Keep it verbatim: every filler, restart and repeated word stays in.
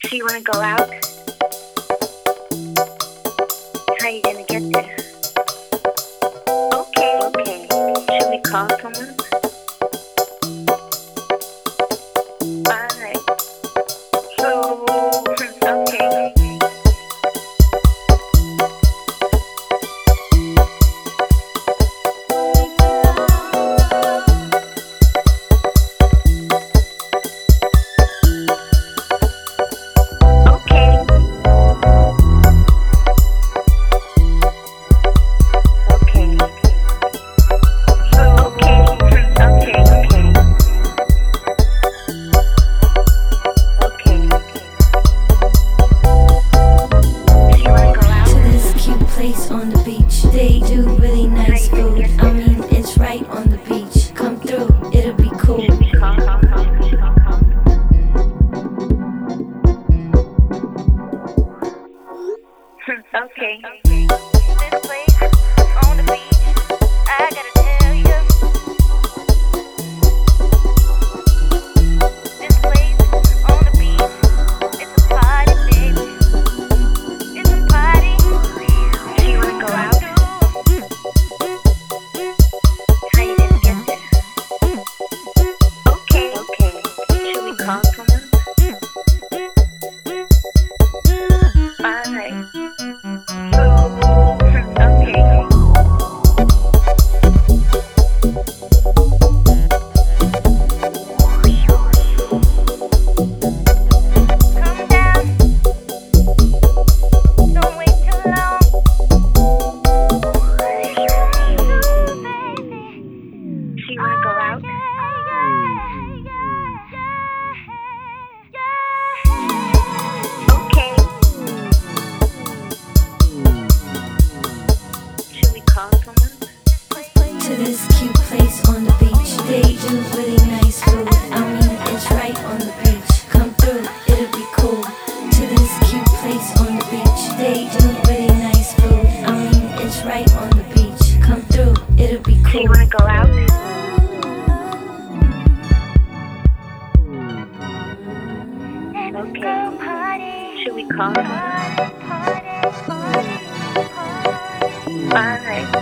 So you wanna go out? How you gonna get there? Okay, okay. Should we call someone? Alright. So, okay. Place on the beach, they do really nice food. I mean, it's right on the beach. Come through, it'll be cool. Okay. This place on the beach, I gotta tell you. This place on the beach, it's a party, baby. It's a party. So you wanna go out? How you gonna get there? Okay, okay. Should we call someone? Alright. So, okay. Come down. Don't wait too long. So you wanna go out? Okay. Should we call someone? To this cute place on the beach, they do really nice food. I mean, it's right on the beach. Come through, it'll be cool. To this cute place on the beach, they do really nice food. I mean, it's right on the beach. Come through, it'll be So cool. you wanna go out? Okay. Should we call someone? Alright.